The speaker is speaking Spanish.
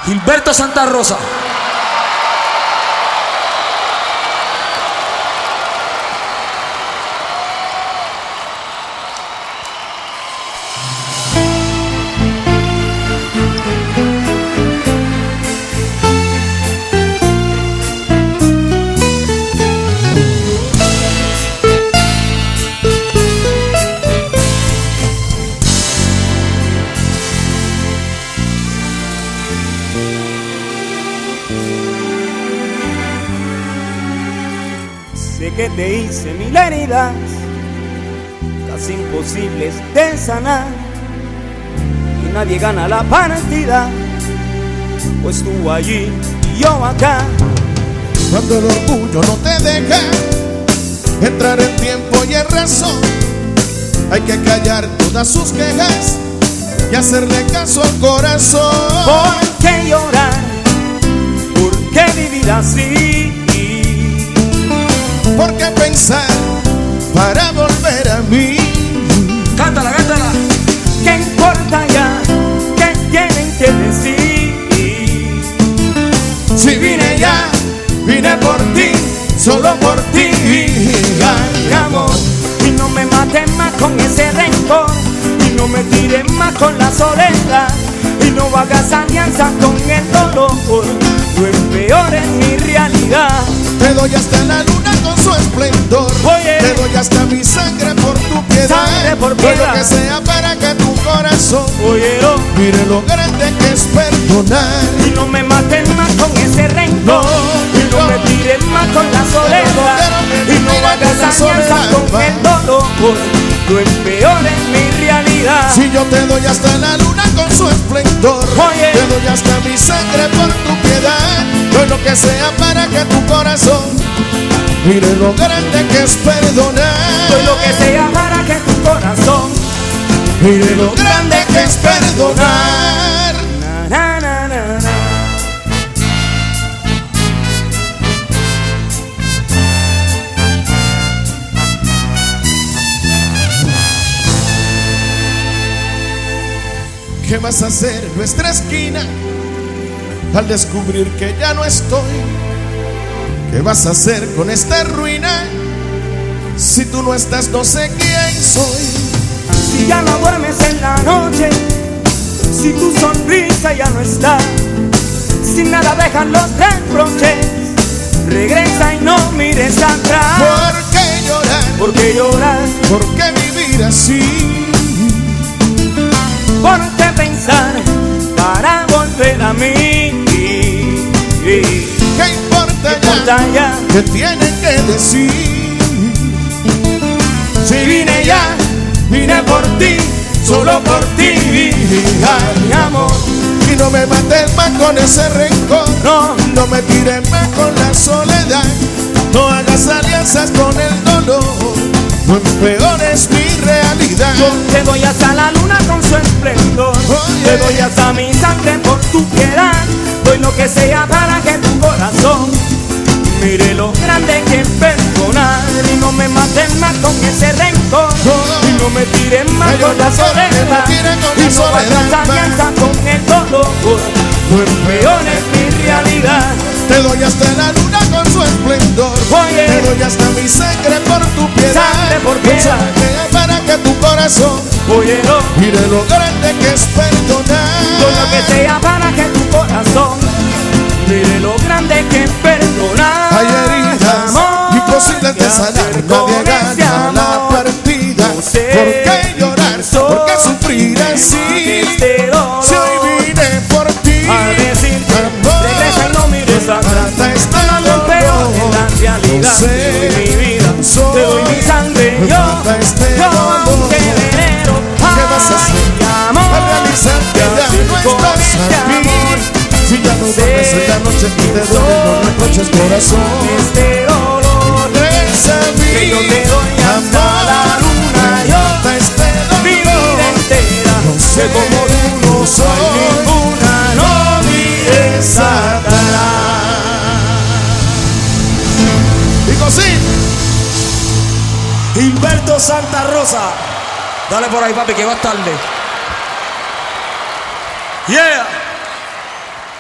Gilberto Santa Rosa. Sé que te hice mil heridas, casi imposibles de sanar, y nadie gana la partida, pues tú allí y yo acá. Cuando el orgullo no te deja entrar en tiempo y en razón, hay que callar todas sus quejas y hacerle caso al corazón. ¿Por qué llorar? ¿Por qué vivir así? ¿Por qué pensar para volver a mí? Cántala, cántala. ¿Qué importa ya? ¿Qué tienen que decir? Si vine ya, vine por ti, solo por ti. Ay, amor, y no me mates más con ese rencor, y no me tires más con la soledad, y no hagas alianzas con el dolor, no empeores mi realidad. Te doy hasta la luna con su esplendor. Oye, te doy hasta mi sangre por tu piedad. Sangre por Todo piedad. lo que sea para que tu corazón óyelo, mire lo grande que es perdonar. y no me mates más con ese rencor, y no me tires más con la soledad, y no hagas alianzas con el dolor, no empeores mi realidad. Si yo te doy hasta la luna con su esplendor, Oye, te doy hasta mi sangre por tu piedad. Doy lo que sea para que tu corazón mire lo grande que es perdonar. doy lo que sea para que tu corazón mire lo grande que es perdonar. na, na, na, na, na. ¿Qué vas a hacer en nuestra esquina al descubrir que ya no estoy? ¿Qué vas a hacer con esta ruina? Si tú no estás, no sé quién soy. Si ya no duermes en la noche, si tu sonrisa ya no está, si nada dejan los reproches, regresa y no mires atrás. ¿Por qué llorar? ¿Por qué llorar? ¿Por qué vivir así? ¿Por qué pensar para volver a mí? ¿Qué importa ya? ¿Qué tienen que decir? Si vine ya, vine por ti, solo por ti. Ay, mi amor, Y no me mates más con ese rencor, no me tires más con la soledad, no hagas alianzas con el dolor, no empeores mi realidad. yo te doy hasta la luna con su esplendor, te doy hasta mi sangre por tu piedad, doy lo que sea para que tu corazón mire lo grande que es perdonar. Y no me mates más con ese rencor, y no me tires más con la soledad, y no hagas alianza con el dolor, no empeores mi realidad. Te doy hasta la luna con su esplendor, Oye, te doy hasta mi sangre por tu piedad, sangre por piedad. para que tu corazón óyelo, mire lo grande que es perdonar. doy lo que sea para que tu corazón mire lo grande que es perdonar. Hay heridas Amor, imposibles de sanar, nadie gana la partida. No sé ¿Por qué llorar? ¿Por qué sufrir así? este dolor, Si hoy vine por ti, a decirte, amor, regresa y no mires atrás. hasta este No lo peor en la realidad, no sé, te doy mi vida, soy, te doy mi sangre, me yo falta este dolor. aunque venero, ¿Qué vas a hacer amor, al realizar que ya no estás aquí? Si ya no duermes en la noche y te duelen los reproches, corazón, este dolor, regresa a mí, que yo te doy hasta la luna, yo hasta este mi vida dolor. entera, No sé como tú no soy ninguna, no mires atrás. Digo sí. Gilberto Santa Rosa. Dale por ahí, papi, que vas tarde. Yeah.